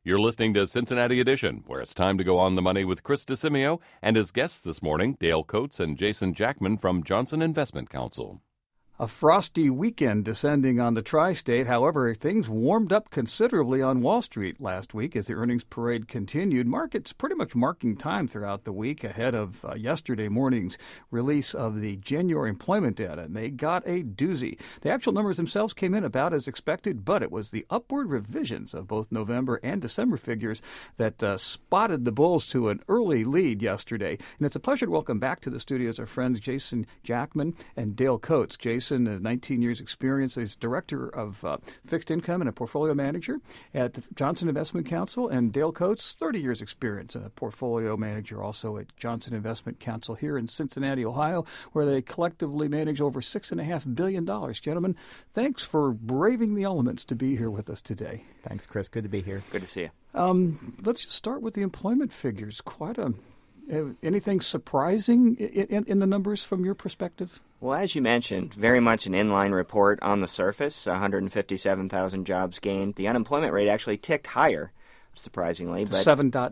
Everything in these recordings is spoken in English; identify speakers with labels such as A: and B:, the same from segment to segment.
A: You're listening to Cincinnati Edition, where it's time to go on the money with Chris DeCimio and his guests this morning, Dale Coates and Jason Jackman from Johnson Investment Counsel.
B: A frosty weekend descending on the tri-state. However, things warmed up considerably on Wall Street last week as the earnings parade continued. Markets pretty much marking time throughout the week ahead of yesterday morning's release of the January employment data, and they got a doozy. The actual numbers themselves came in about as expected, but it was the upward revisions of both November and December figures that spotted the bulls to an early lead yesterday. And it's a pleasure to welcome back to the studios our friends Jason Jackman and Dale Coates. Jason, 19 years experience as Director of Fixed Income and a Portfolio Manager at the Johnson Investment Counsel, and Dale Coates, 30 years experience as a Portfolio Manager also at Johnson Investment Counsel here in Cincinnati, Ohio, where they collectively manage over $6.5 billion. Gentlemen, thanks for braving the elements to be here with us today.
C: Thanks, Chris. Good to be here.
D: Good to see you.
B: Let's just start with the employment figures. Anything surprising in the numbers from your perspective?
D: Well, as you mentioned, very much an inline report on the surface, 157,000 jobs gained. The unemployment rate actually ticked higher, surprisingly. But
B: 7.9.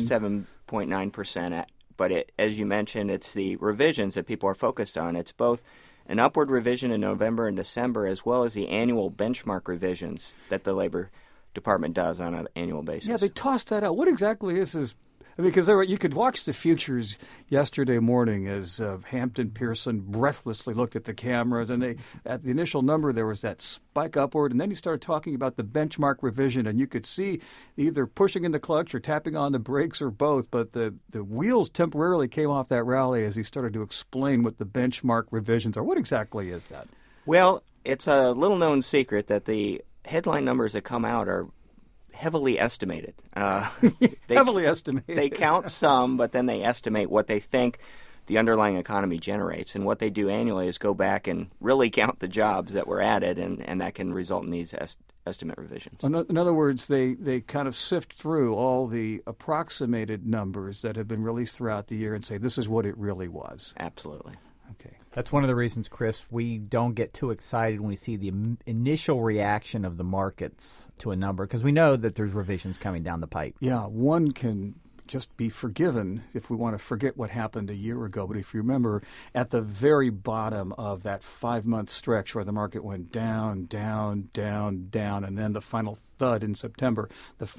D: 7.9%. But as you mentioned, it's the revisions that people are focused on. It's both an upward revision in November and December, as well as the annual benchmark revisions that the Labor Department does on an annual basis.
B: Yeah, they tossed that out. What exactly is this? Because you could watch the futures yesterday morning as Hampton Pearson breathlessly looked at the cameras, and at the initial number there was that spike upward, and then he started talking about the benchmark revision, and you could see either pushing in the clutch or tapping on the brakes or both, but the wheels temporarily came off that rally as he started to explain what the benchmark revisions are. What exactly is that?
D: Well, it's a little-known secret that the headline numbers that come out are heavily estimated.
B: Heavily estimated.
D: They count some, but then they estimate what they think the underlying economy generates. And what they do annually is go back and really count the jobs that were added, and that can result in these estimate revisions.
B: In other words, they kind of sift through all the approximated numbers that have been released throughout the year and say this is what it really was.
D: Absolutely.
B: Okay.
C: That's one of the reasons, Chris, we don't get too excited when we see the initial reaction of the markets to a number, because we know that there's revisions coming down the pipe.
B: Yeah, one can just be forgiven if we want to forget what happened a year ago. But if you remember, at the very bottom of that 5-month stretch where the market went down, down, down, down, and then the final thud in September,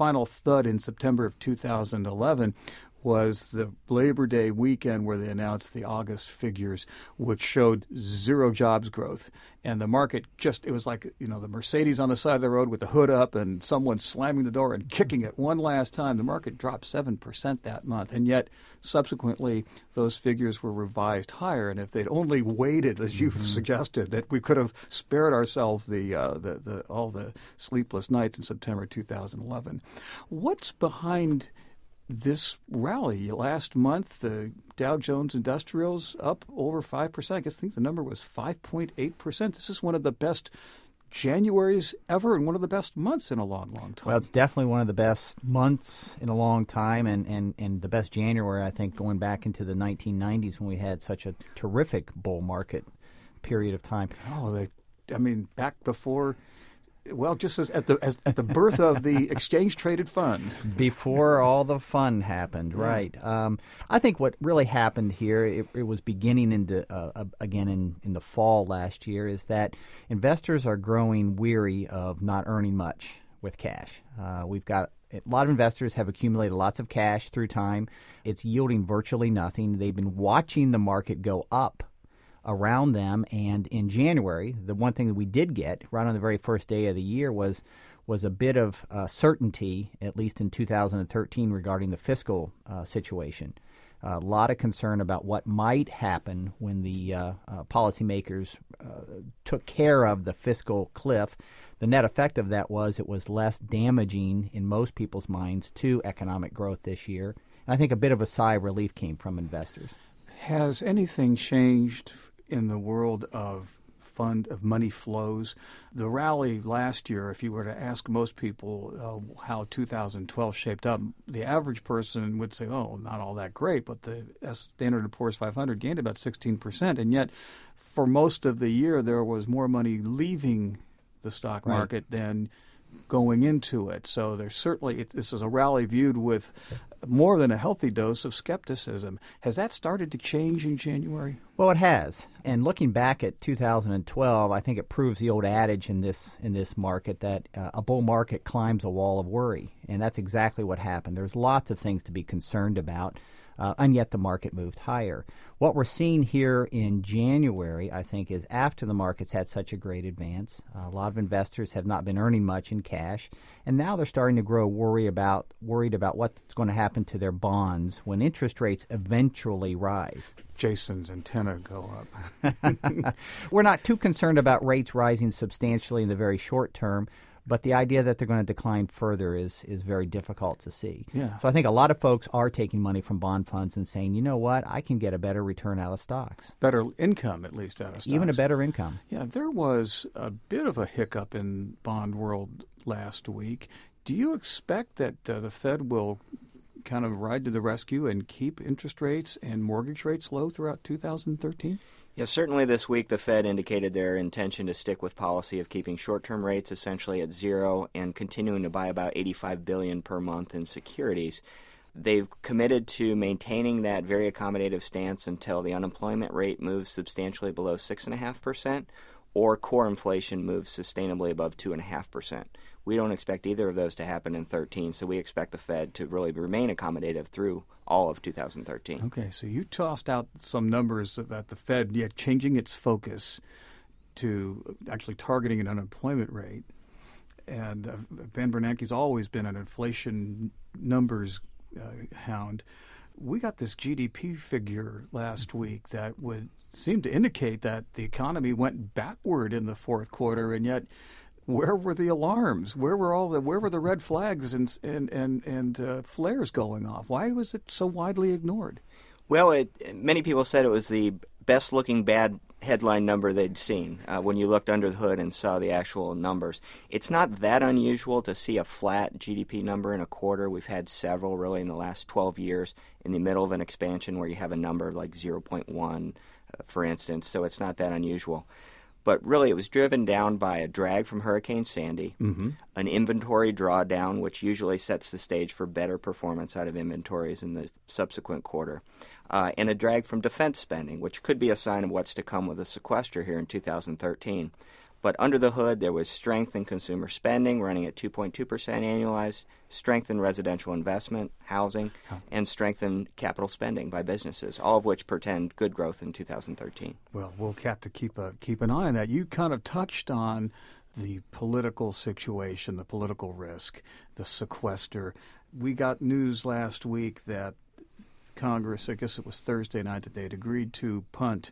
B: of 2011 was the Labor Day weekend where they announced the August figures, which showed zero jobs growth. And the market it was like, the Mercedes on the side of the road with the hood up and someone slamming the door and kicking it one last time. The market dropped 7% that month. And yet, subsequently, those figures were revised higher. And if they'd only waited, as you've suggested, that we could have spared ourselves all the sleepless nights in September 2011. What's behind this rally? Last month, the Dow Jones Industrials up over 5%. I think the number was 5.8%. This is one of the best Januaries ever and one of the best months in a long, long time.
C: Well, it's definitely one of the best months in a long time, and the best January, I think, going back into the 1990s when we had such a terrific bull market period of time.
B: Back before... Well, just as at the birth of the exchange-traded funds.
C: Before all the fun happened, right. I think what really happened here, it was beginning again in the fall last year, is that investors are growing weary of not earning much with cash. We've got a lot of investors have accumulated lots of cash through time. It's yielding virtually nothing. They've been watching the market go up around them, and in January, the one thing that we did get right on the very first day of the year was a bit of certainty, at least in 2013, regarding the fiscal situation. A lot of concern about what might happen when the policymakers took care of the fiscal cliff. The net effect of that was it was less damaging in most people's minds to economic growth this year. And I think a bit of a sigh of relief came from investors.
B: Has anything changed in the world of money flows? The rally last year, if you were to ask most people how 2012 shaped up, the average person would say, oh, not all that great, but the Standard & Poor's 500 gained about 16%, and yet for most of the year there was more money leaving the stock market than going into it. So there's certainly, this is a rally viewed with more than a healthy dose of skepticism. Has that started to change in January?
C: Well, it has. And looking back at 2012, I think it proves the old adage in this market that a bull market climbs a wall of worry. And that's exactly what happened. There's lots of things to be concerned about, and yet the market moved higher. What we're seeing here in January, I think, is after the market's had such a great advance, a lot of investors have not been earning much in cash, and now they're starting to grow worried about what's going to happen to their bonds when interest rates eventually rise.
B: Jason's antenna go up.
C: We're not too concerned about rates rising substantially in the very short term, but the idea that they're going to decline further is very difficult to see.
B: Yeah.
C: So I think a lot of folks are taking money from bond funds and saying, you know what, I can get a better return out of stocks.
B: Better income, at least, out of stocks.
C: Even a better income.
B: Yeah, there was a bit of a hiccup in bond world last week. Do you expect that the Fed will kind of ride to the rescue and keep interest rates and mortgage rates low throughout 2013?
D: Yes, certainly this week the Fed indicated their intention to stick with policy of keeping short-term rates essentially at zero and continuing to buy about $85 billion per month in securities. They've committed to maintaining that very accommodative stance until the unemployment rate moves substantially below 6.5% or core inflation moves sustainably above 2.5%. We don't expect either of those to happen in 2013, so we expect the Fed to really remain accommodative through all of 2013.
B: Okay, so you tossed out some numbers about the Fed yet changing its focus to actually targeting an unemployment rate. And Ben Bernanke's always been an inflation numbers hound. We got this GDP figure last week that would seem to indicate that the economy went backward in the fourth quarter, and yet where were the alarms? Where were the red flags and flares going off? Why was it so widely ignored?
D: Well, many people said it was the best-looking bad headline number they'd seen when you looked under the hood and saw the actual numbers. It's not that unusual to see a flat GDP number in a quarter. We've had several really in the last 12 years in the middle of an expansion where you have a number like 0.1, for instance, so it's not that unusual. But really, it was driven down by a drag from Hurricane Sandy, an inventory drawdown, which usually sets the stage for better performance out of inventories in the subsequent quarter, and a drag from defense spending, which could be a sign of what's to come with a sequester here in 2013. But under the hood, there was strength in consumer spending, running at 2.2% annualized, strength in residential investment, housing, and strength in capital spending by businesses, all of which portend good growth in 2013.
B: Well, we'll have to keep an eye on that. You kind of touched on the political situation, the political risk, the sequester. We got news last week that Congress, I guess it was Thursday night, that they had agreed to punt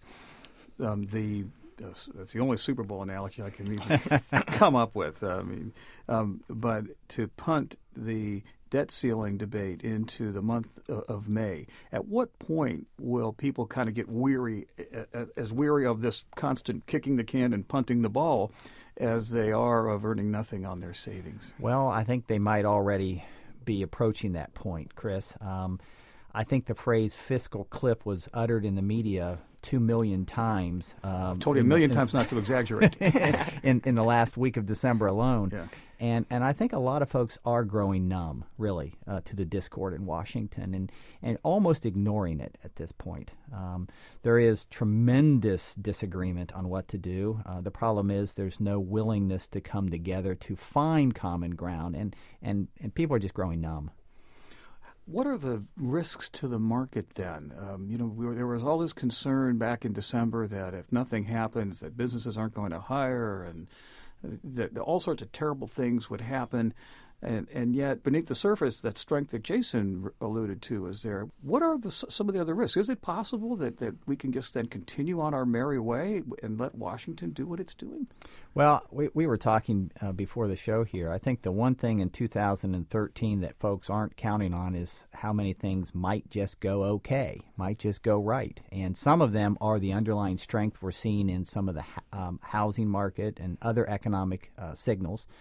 B: that's the only Super Bowl analogy I can even come up with. But to punt the debt ceiling debate into the month of May. At what point will people kind of get weary of this constant kicking the can and punting the ball as they are of earning nothing on their savings?
C: Well, I think they might already be approaching that point, Chris. I think the phrase fiscal cliff was uttered in the media 2 million times.
B: I've told you a million times not to exaggerate.
C: in the last week of December alone.
B: Yeah.
C: And I think a lot of folks are growing numb, really, to the discord in Washington and almost ignoring it at this point. There is tremendous disagreement on what to do. The problem is there's no willingness to come together to find common ground, and people are just growing numb.
B: What are the risks to the market then? There was all this concern back in December that if nothing happens, that businesses aren't going to hire and that all sorts of terrible things would happen. And yet, beneath the surface, that strength that Jason alluded to is there. What are some of the other risks? Is it possible that we can just then continue on our merry way and let Washington do what it's doing?
C: Well, we were talking before the show here. I think the one thing in 2013 that folks aren't counting on is how many things might just go okay, might just go right. And some of them are the underlying strength we're seeing in some of the housing market and other economic signals.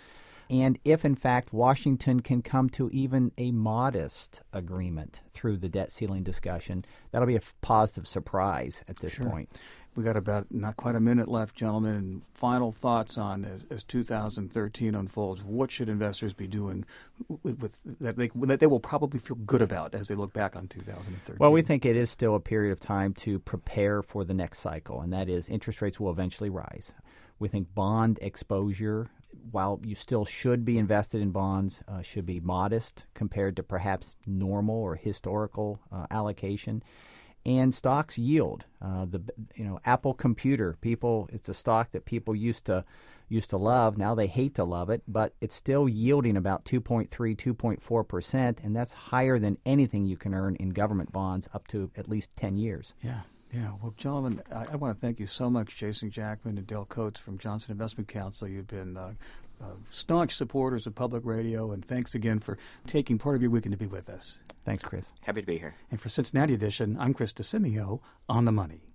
C: And if, in fact, Washington can come to even a modest agreement through the debt ceiling discussion, that'll be a positive surprise at this point.
B: We got about not quite a minute left, gentlemen. And final thoughts on as 2013 unfolds. What should investors be doing with that they will probably feel good about as they look back on 2013?
C: Well, we think it is still a period of time to prepare for the next cycle, and that is interest rates will eventually rise. We think bond exposure, while you still should be invested in bonds, should be modest compared to perhaps normal or historical allocation. And stocks yield. Apple Computer, it's a stock that people used to love. Now they hate to love it, but it's still yielding about 2.3, 2.4%, and that's higher than anything you can earn in government bonds up to at least 10 years.
B: Yeah. Well, gentlemen, I want to thank you so much, Jason Jackman and Dale Coates from Johnson Investment Counsel. You've been staunch supporters of public radio, and thanks again for taking part of your weekend to be with us.
C: Thanks, Chris.
D: Happy to be here.
B: And for Cincinnati Edition, I'm Chris DeCimio on the Money.